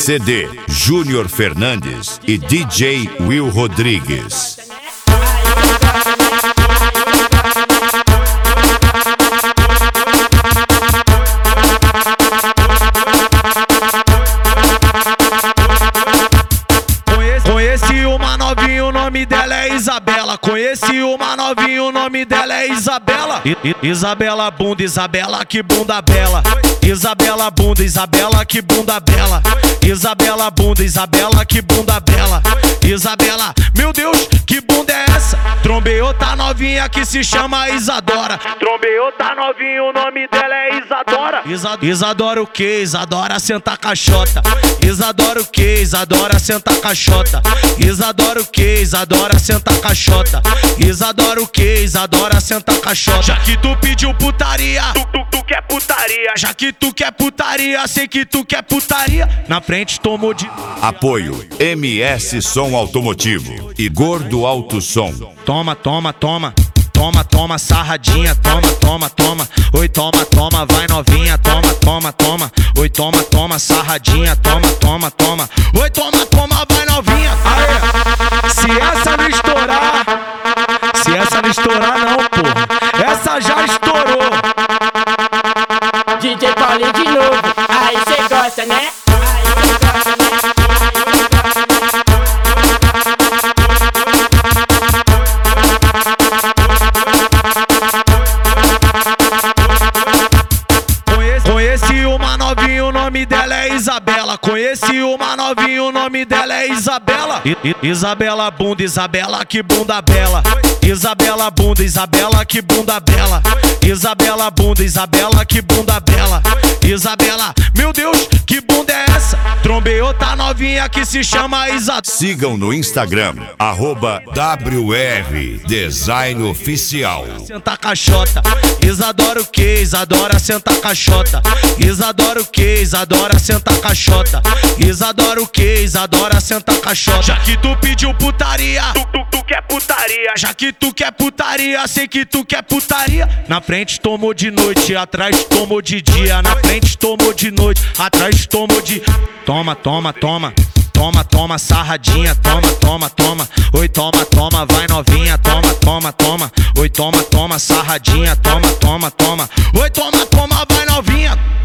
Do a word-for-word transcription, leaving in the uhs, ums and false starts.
C D, Júnior Fernandes e D J Will Rodrigues. Conheci uma novinha, o nome dela é Isabela. Conheci uma novinha, o nome dela é Isabela. I I Isabela bunda, Isabela que bunda bela. Isabela bunda, Isabela que bunda bela. Isabela bunda, Isabela que bunda bela. Isabela, meu Deus, que bunda é essa? Trombei outra novinha que se chama Isadora. Trombei outra novinha, o nome dela é Isadora. Isa Isadora o que? Isadora senta caixota. Isadora o que? Isadora senta caixota. Isadora o que? Isadora senta caixota. Isadora o que? Isadora senta caixota. Já que tu pediu putaria, tu, tu, tu quer putaria. Já que tu quer putaria, sei que tu quer putaria. Na frente tomou de... Apoio M S Som Automotivo e Gordo Alto Som. Toma, toma, toma. Toma, toma, sarradinha, toma, toma, toma. Oi, toma, toma, vai novinha, toma, toma, toma. Oi, toma, toma, sarradinha, toma, toma, toma. Oi, toma, toma, vai novinha. Aê, se essa não estourar, se essa não estourar não, porra, essa já estourou. D J Paulinho de novo, aí cê gosta, né? Conheci uma novinha, o nome dela é Isabela. Conheci uma novinha, o nome dela é Isabela. I I Isabela bunda, Isabela que bunda bela. Isabela bunda, Isabela que bunda bela. Isabela bunda, Isabela que bunda bela. Isabela, meu Deus, que bunda é essa? Trombei outra novinha que se chama Isadora. Sigam no Instagram, arroba W R Design Oficial. Senta caixota. Isadora o que? Isadora senta caixota. Isadora o que? Isadora senta caixota. Isadora o que? Isadora senta caixota. Já que tu pediu putaria, tu, tu, tu quer putaria. Já que tu quer putaria, sei que tu quer putaria. Na frente tomou de noite, atrás tomou de dia. Na frente tomou de noite, atrás tomou de... Toma, toma, toma. Toma, toma, sarradinha, toma, toma, toma. Oi, toma, toma, vai novinha, toma, toma, toma. Oi, toma, toma, sarradinha, toma, toma, toma. Oi, toma, toma, vai novinha.